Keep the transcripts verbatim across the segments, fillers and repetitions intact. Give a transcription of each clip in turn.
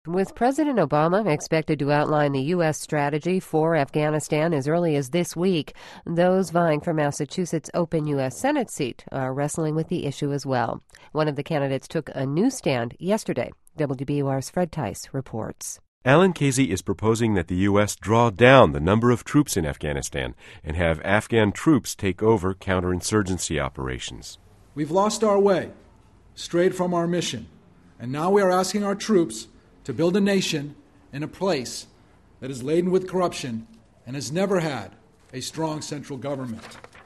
With President Obama expected to outline the U S strategy for Afghanistan as early as this week, those vying for Massachusetts' open U S Senate seat are wrestling with the issue as well. One of the candidates took a new stand yesterday. W B U R's Fred Tice reports. Alan Casey is proposing that the U S draw down the number of troops in Afghanistan and have Afghan troops take over counterinsurgency operations. We've lost our way, strayed from our mission, and now we are asking our troops to build a nation in a place that is laden with corruption and has never had a strong central government.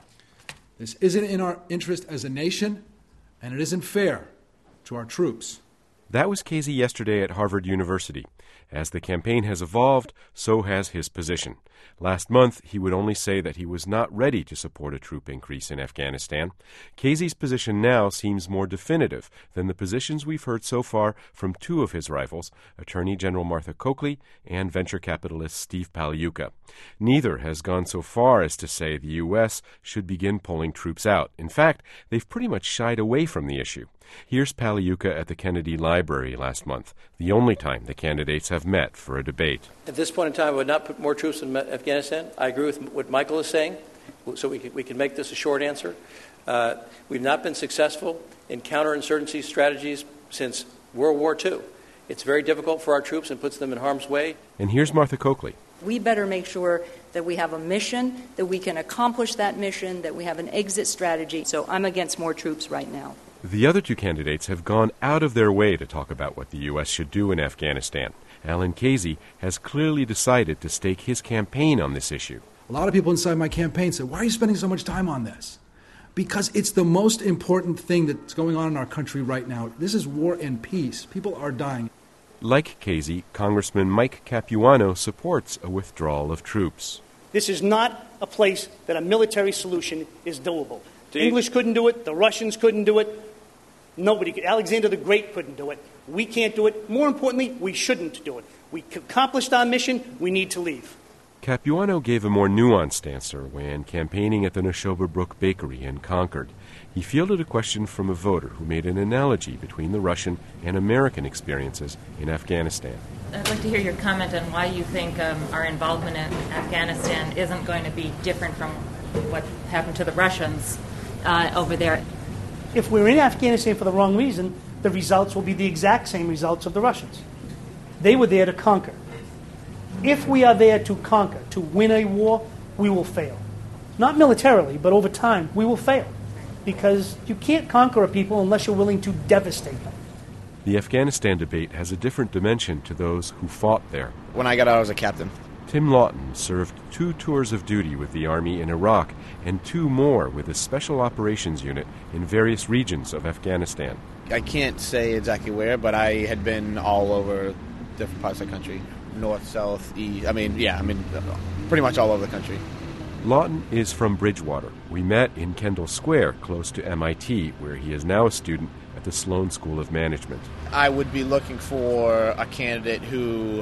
This isn't in our interest as a nation, and it isn't fair to our troops. That was Casey yesterday at Harvard University. As the campaign has evolved, so has his position. Last month, he would only say that he was not ready to support a troop increase in Afghanistan. Casey's position now seems more definitive than the positions we've heard so far from two of his rivals, Attorney General Martha Coakley and venture capitalist Steve Pagliuca. Neither has gone so far as to say the U S should begin pulling troops out. In fact, they've pretty much shied away from the issue. Here's Pagliuca at the Kennedy Library last month, the only time the candidates have met for a debate. At this point in time, I would not put more troops in Afghanistan. I agree with what Michael is saying, so we can, we can make this a short answer. Uh, we've not been successful in counterinsurgency strategies since World War Two. It's very difficult for our troops and puts them in harm's way. And here's Martha Coakley. We better make sure that we have a mission, that we can accomplish that mission, that we have an exit strategy. So I'm against more troops right now. The other two candidates have gone out of their way to talk about what the U S should do in Afghanistan. Alan Casey has clearly decided to stake his campaign on this issue. A lot of people inside my campaign said, why are you spending so much time on this? Because it's the most important thing that's going on in our country right now. This is war and peace. People are dying. Like Casey, Congressman Mike Capuano supports a withdrawal of troops. This is not a place that a military solution is doable. The English couldn't do it. The Russians couldn't do it. Nobody could. Alexander the Great couldn't do it. We can't do it. More importantly, we shouldn't do it. We accomplished our mission. We need to leave. Capuano gave a more nuanced answer when campaigning at the Neshoba Brook Bakery in Concord. He fielded a question from a voter who made an analogy between the Russian and American experiences in Afghanistan. I'd like to hear your comment on why you think um, our involvement in Afghanistan isn't going to be different from what happened to the Russians uh, over there. If we're in Afghanistan for the wrong reason, the results will be the exact same results of the Russians. They were there to conquer. If we are there to conquer, to win a war, we will fail. Not militarily, but over time, we will fail. Because you can't conquer a people unless you're willing to devastate them. The Afghanistan debate has a different dimension to those who fought there. When I got out, I was a captain. Tim Lawton served two tours of duty with the Army in Iraq and two more with a Special Operations Unit in various regions of Afghanistan. I can't say exactly where, but I had been all over different parts of the country. North, south, east. I mean, yeah, I mean, pretty much all over the country. Lawton is from Bridgewater. We met in Kendall Square, close to M I T, where he is now a student at the Sloan School of Management. I would be looking for a candidate who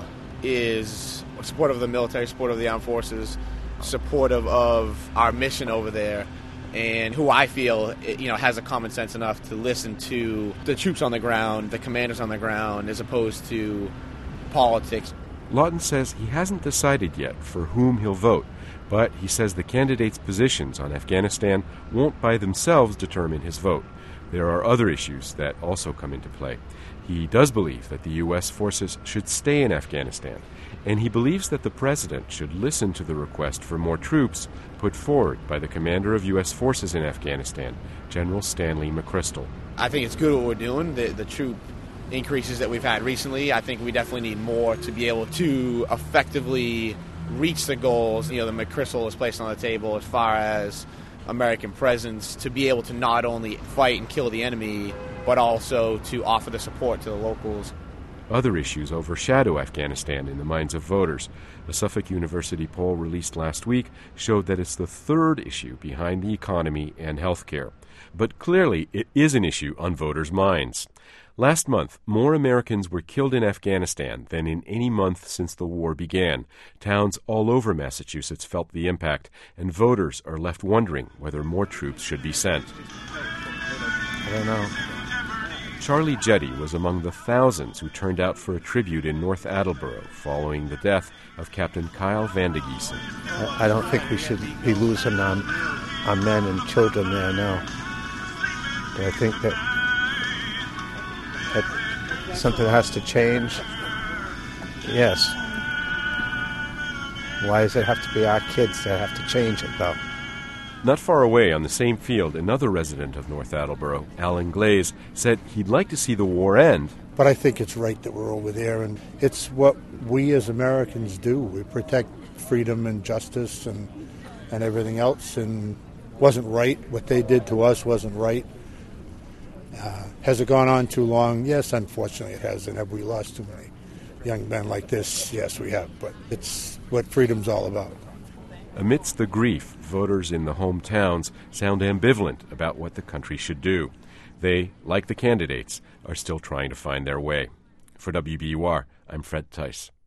is supportive of the military, supportive of the armed forces, supportive of our mission over there, and who I feel, you know, has a common sense enough to listen to the troops on the ground, the commanders on the ground, as opposed to politics. Lawton says he hasn't decided yet for whom he'll vote, but he says the candidates' positions on Afghanistan won't by themselves determine his vote. There are other issues that also come into play. He does believe that the U S forces should stay in Afghanistan, and he believes that the president should listen to the request for more troops put forward by the commander of U S forces in Afghanistan, General Stanley McChrystal. I think it's good what we're doing. The, the troop increases that we've had recently, I think we definitely need more to be able to effectively reach the goals, you know, the McChrystal is placed on the table as far as American presence, to be able to not only fight and kill the enemy, but also to offer the support to the locals. Other issues overshadow Afghanistan in the minds of voters. A Suffolk University poll released last week showed that it's the third issue behind the economy and health care. But clearly, it is an issue on voters' minds. Last month, more Americans were killed in Afghanistan than in any month since the war began. Towns all over Massachusetts felt the impact, and voters are left wondering whether more troops should be sent. I don't know. Charlie Jetty was among the thousands who turned out for a tribute in North Attleboro following the death of Captain Kyle Vandegiesen. I don't think we should be losing our, our men and children there now. But I think that, that something has to change. Yes. Why does it have to be our kids that have to change it, though? Not far away on the same field, another resident of North Attleboro, Alan Glaze, said he'd like to see the war end. But I think it's right that we're over there, and it's what we as Americans do. We protect freedom and justice and, and everything else, and it wasn't right. What they did to us wasn't right. Uh, has it gone on too long? Yes, unfortunately it has, and have we lost too many young men like this? Yes, we have, but it's what freedom's all about. Amidst the grief, voters in the hometowns sound ambivalent about what the country should do. They, like the candidates, are still trying to find their way. For W B U R, I'm Fred Tice.